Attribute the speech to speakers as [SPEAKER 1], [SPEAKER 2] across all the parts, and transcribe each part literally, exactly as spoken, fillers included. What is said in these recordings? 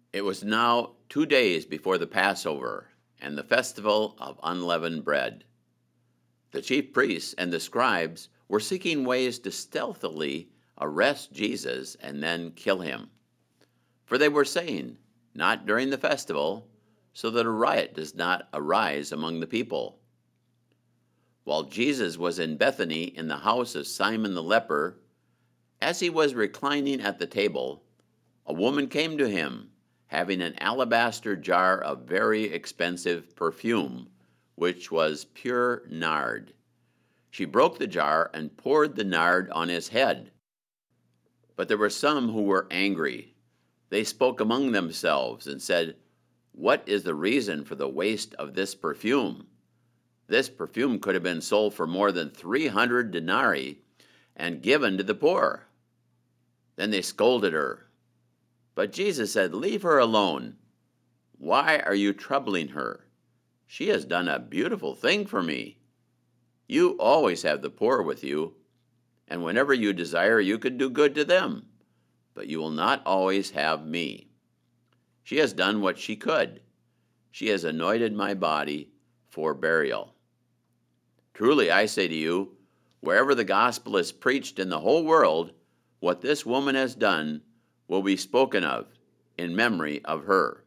[SPEAKER 1] It was now two days before the Passover and the festival of unleavened bread. The chief priests and the scribes were seeking ways to stealthily arrest Jesus and then kill him. For they were saying, "Not during the festival, so that a riot does not arise among the people." While Jesus was in Bethany in the house of Simon the leper, as he was reclining at the table, a woman came to him, having an alabaster jar of very expensive perfume, which was pure nard. She broke the jar and poured the nard on his head. But there were some who were angry. They spoke among themselves and said, "What is the reason for the waste of this perfume? This perfume could have been sold for more than three hundred denarii and given to the poor." Then they scolded her. But Jesus said, "Leave her alone. Why are you troubling her? She has done a beautiful thing for me. You always have the poor with you, and whenever you desire, you can do good to them, but you will not always have me. She has done what she could. She has anointed my body for burial. Truly, I say to you, wherever the gospel is preached in the whole world, what this woman has done will be spoken of in memory of her."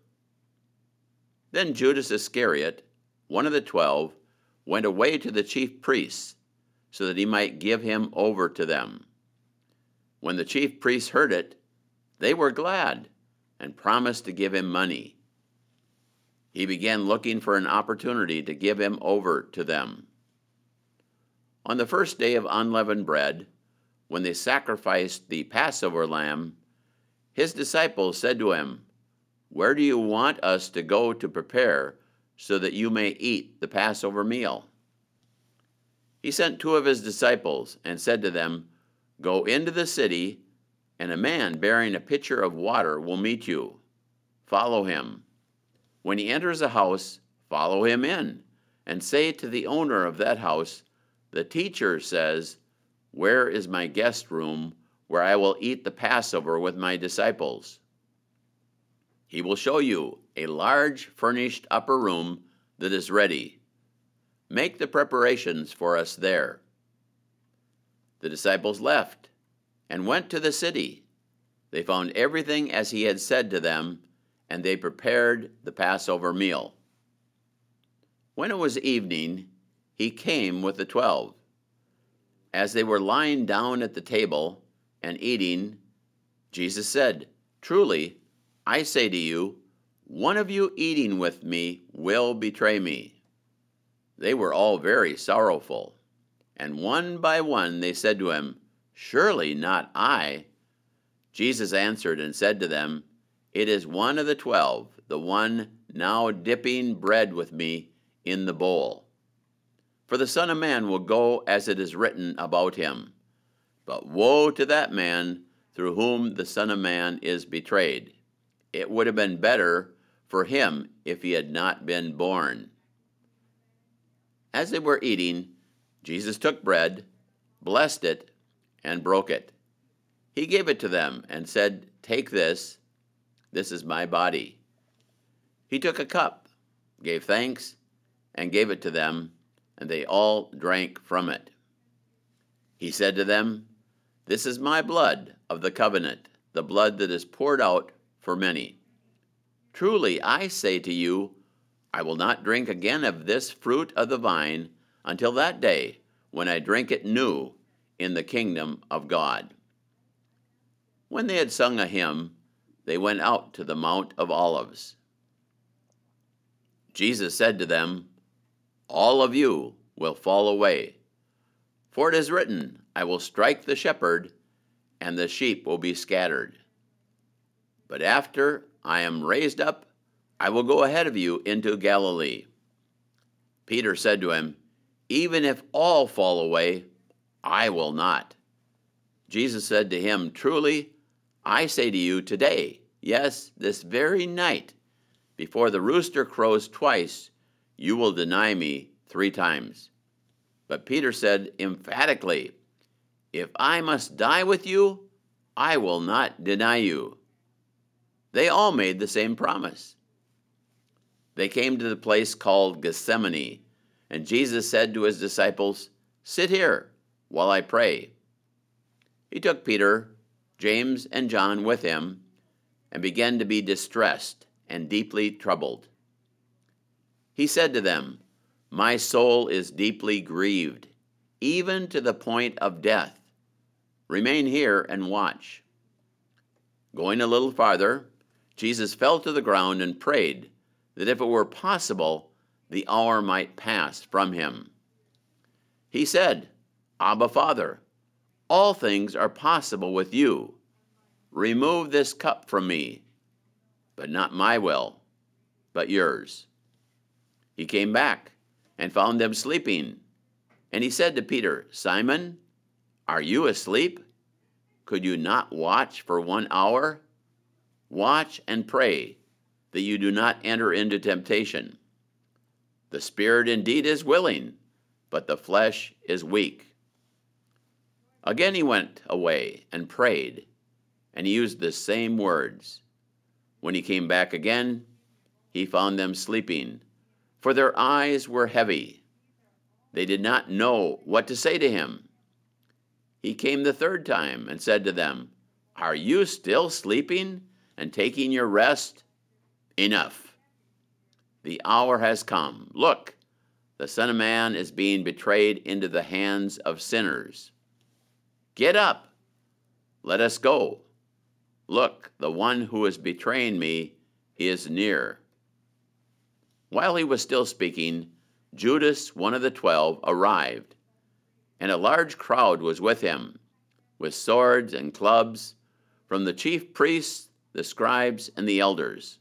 [SPEAKER 1] Then Judas Iscariot, one of the twelve, went away to the chief priests, so that he might give him over to them. When the chief priests heard it, they were glad and promised to give him money. He began looking for an opportunity to give him over to them. On the first day of unleavened bread, when they sacrificed the Passover lamb, his disciples said to him, "Where do you want us to go to prepare so that you may eat the Passover meal?" He sent two of his disciples and said to them, "Go into the city, and a man bearing a pitcher of water will meet you. Follow him. When he enters a house, follow him in, and say to the owner of that house, 'The teacher says, where is my guest room where I will eat the Passover with my disciples?' He will show you a large furnished upper room that is ready. Make the preparations for us there." The disciples left and went to the city. They found everything as he had said to them, and they prepared the Passover meal. When it was evening, he came with the twelve. As they were lying down at the table and eating, Jesus said, "Truly, I say to you, one of you eating with me will betray me." They were all very sorrowful, and one by one they said to him, "Surely not I." Jesus answered and said to them, "It is one of the twelve, the one now dipping bread with me in the bowl. For the Son of Man will go as it is written about him. But woe to that man through whom the Son of Man is betrayed. It would have been better for him if he had not been born." As they were eating, Jesus took bread, blessed it, and broke it. He gave it to them and said, "Take this. This is my body." He took a cup, gave thanks, and gave it to them, and they all drank from it. He said to them, "This is my blood of the covenant, the blood that is poured out for many. Truly, I say to you, I will not drink again of this fruit of the vine until that day when I drink it new in the kingdom of God." When they had sung a hymn, they went out to the Mount of Olives. Jesus said to them, "All of you will fall away, for it is written, I will strike the shepherd, and the sheep will be scattered. But after I am raised up, I will go ahead of you into Galilee." Peter said to him, "Even if all fall away, I will not." Jesus said to him, "Truly, I say to you today, yes, this very night, before the rooster crows twice, you will deny me three times." But Peter said emphatically, "If I must die with you, I will not deny you." They all made the same promise. They came to the place called Gethsemane, and Jesus said to his disciples, "Sit here while I pray." He took Peter, James, and John with him and began to be distressed and deeply troubled. He said to them, "My soul is deeply grieved, even to the point of death. Remain here and watch." Going a little farther, Jesus fell to the ground and prayed that if it were possible, the hour might pass from him. He said, "Abba, Father, all things are possible with you. Remove this cup from me, but not my will, but yours." He came back and found them sleeping. And he said to Peter, "Simon, are you asleep? Could you not watch for one hour? Watch and pray that you do not enter into temptation. The spirit indeed is willing, but the flesh is weak." Again he went away and prayed, and he used the same words. When he came back again, he found them sleeping, for their eyes were heavy. They did not know what to say to him. He came the third time and said to them, "Are you still sleeping and taking your rest? Enough. The hour has come. Look, the Son of Man is being betrayed into the hands of sinners. Get up. Let us go. Look, the one who is betraying me is near." While he was still speaking, Judas, one of the twelve, arrived, and a large crowd was with him, with swords and clubs, from the chief priests, the scribes, and the elders.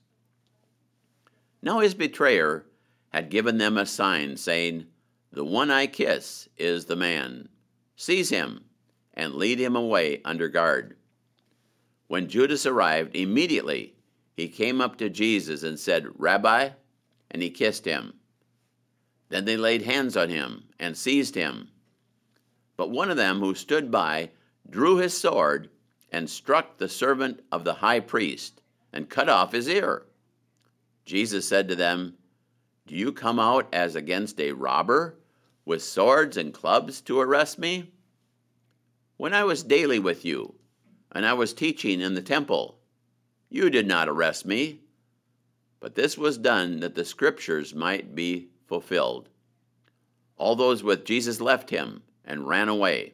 [SPEAKER 1] Now his betrayer had given them a sign, saying, "The one I kiss is the man. Seize him and lead him away under guard." When Judas arrived, immediately he came up to Jesus and said, "Rabbi," and he kissed him. Then they laid hands on him and seized him. But one of them who stood by drew his sword and struck the servant of the high priest and cut off his ear. Jesus said to them, "Do you come out as against a robber, with swords and clubs to arrest me? When I was daily with you, and I was teaching in the temple, you did not arrest me. But this was done that the scriptures might be fulfilled." All those with Jesus left him and ran away.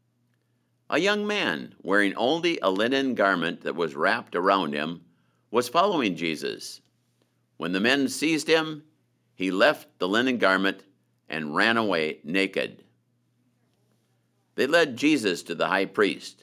[SPEAKER 1] A young man, wearing only a linen garment that was wrapped around him, was following Jesus. When the men seized him, he left the linen garment and ran away naked. They led Jesus to the high priest.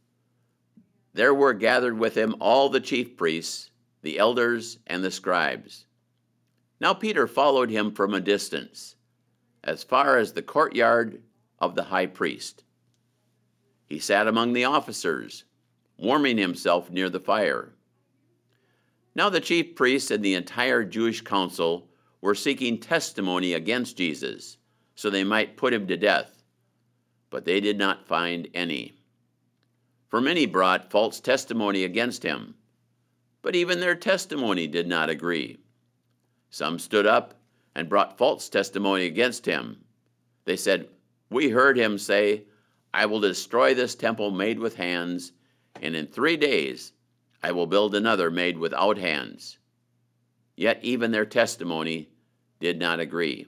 [SPEAKER 1] There were gathered with him all the chief priests, the elders, and the scribes. Now Peter followed him from a distance, as far as the courtyard of the high priest. He sat among the officers, warming himself near the fire. Now the chief priests and the entire Jewish council were seeking testimony against Jesus, so they might put him to death, but they did not find any. For many brought false testimony against him, but even their testimony did not agree. Some stood up and brought false testimony against him. They said, "We heard him say, 'I will destroy this temple made with hands, and in three days I will build another made without hands.' Yet even their testimony did not agree."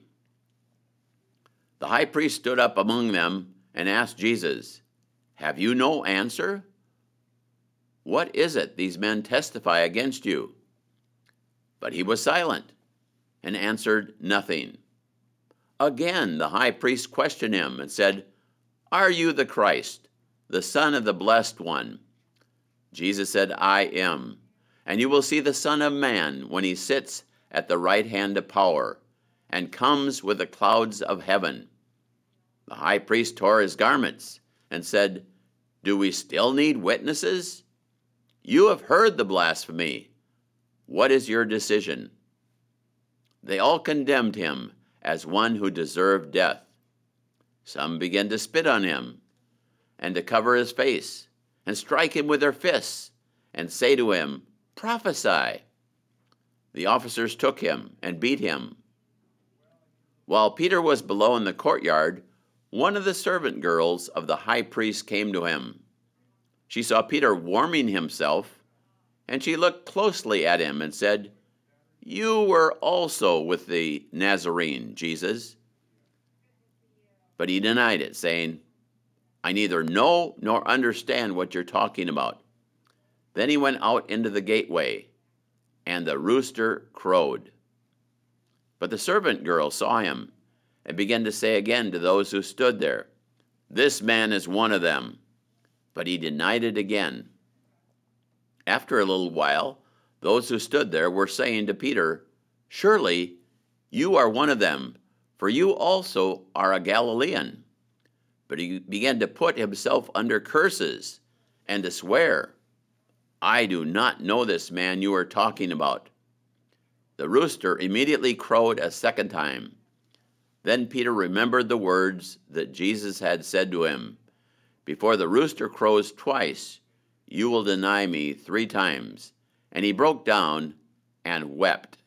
[SPEAKER 1] The high priest stood up among them and asked Jesus, "Have you no answer? What is it these men testify against you?" But he was silent and answered nothing. Again the high priest questioned him and said, "Are you the Christ, the Son of the Blessed One?" Jesus said, "I am, and you will see the Son of Man when he sits at the right hand of power and comes with the clouds of heaven." The high priest tore his garments and said, "Do we still need witnesses? You have heard the blasphemy. What is your decision?" They all condemned him as one who deserved death. Some began to spit on him and to cover his face and strike him with their fists and say to him, Prophesy." The officers took him and beat him. While Peter was below in the courtyard, one of the servant girls of the high priest came to him. She saw Peter warming himself, and she looked closely at him and said, "You were also with the Nazarene, Jesus." But he denied it, saying, "I neither know nor understand what you're talking about." Then he went out into the gateway, and the rooster crowed. But the servant girl saw him and began to say again to those who stood there, "This man is one of them." But he denied it again. After a little while, those who stood there were saying to Peter, "Surely you are one of them, for you also are a Galilean." But he began to put himself under curses and to swear, "I do not know this man you are talking about." The rooster immediately crowed a second time. Then Peter remembered the words that Jesus had said to him, "Before the rooster crows twice, you will deny me three times." And he broke down and wept.